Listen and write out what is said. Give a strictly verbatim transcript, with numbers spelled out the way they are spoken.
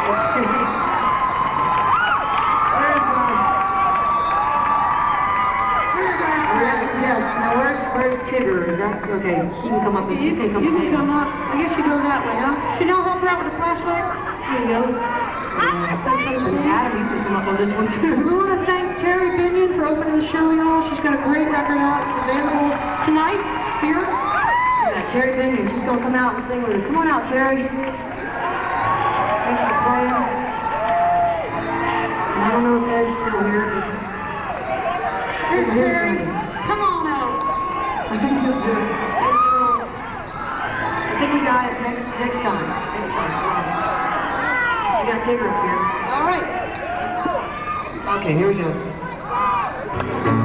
Yes, now where's, where's Tigger? Is that, okay, she can come up and she's gonna come you save can come him. up. I guess you go that way, huh? Can y'all help her out with a flashlight? There you go. And Adam, you can come up on this one too. We want to thank Terry Binion for opening the show, y'all. She's got a great record out. It's available tonight here. Yeah, Terry Binion, she's gonna come out and sing with us. Come on out, Terry. Thanks for playing. And I don't know if Ed's still here, but... Here's Terry. Come on out. I think he'll do it. I think we got it next next time. Next time, I promise. We got Tigger up here. All right. Okay, here we go.